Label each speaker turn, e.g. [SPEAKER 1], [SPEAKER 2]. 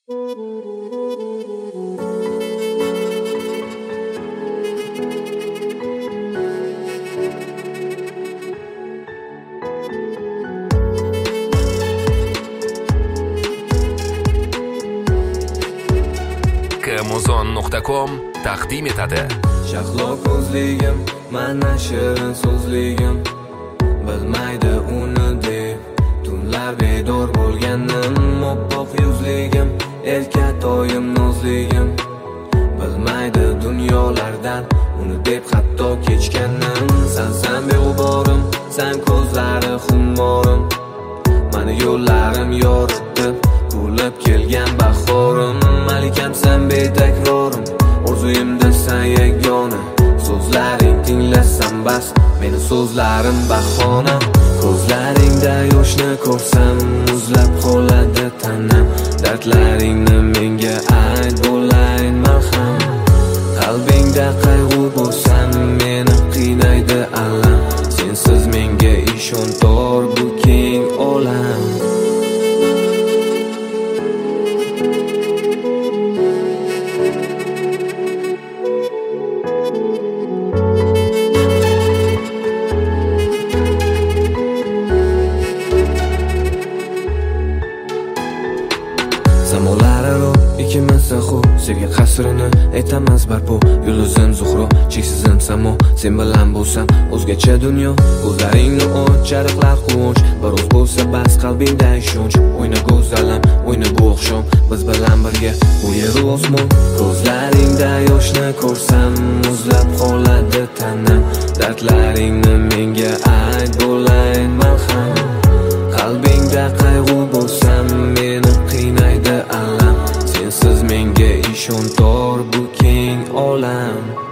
[SPEAKER 1] Kmuzon.com taqdim etadi.
[SPEAKER 2] Shahlo ko'zligim, mana shirin so'zligim, bilmaydi uni deb tunlar bedor bo'lganim. Oppoq yuzligim, erkatoyim nozligim, bilmaydi dunyolardan uni deb hatto kechganim. San beg'uborim, san ko'zlari xummorim, mani yo'llarim yoritib kulib kelgan bahorim. Malikamsan betakrorim, orzuyimda san yagona, so'zlaring tinglasam bas, meni so'zlarim bahona. Ko'zlaringda yoshni ko'rsam muzlab qoladi tanam, dardlaringni menga ayt, bo'layin malham. Qalbingda qayg'u bo'lsam meni qiynaydi alam, sensiz menga ishon tor bu keng olam. Zamonlararo ikimiz saxo, sevgi qasrini aytamiz barpo. Yulduzim zuhro, cheksizim samo, sen bilan bo'lsam o'zgacha dunyo. Ko'zlaringni och, chariqlar quvonch, biroz bo'lsa bas qalbingda ishonch. O'yna go'zalim, o'yna bu oqshom, biz bilan birga bu yer osmon. Ko'zlaringda yoshni ko'rsam muzlab qoladi tanam, dardlaringni menga ayt, bo'layin malham. Qalbingda qayg'u bo'lsam meni qiynaydi alam, sensiz menga ishon tor bu keng olam.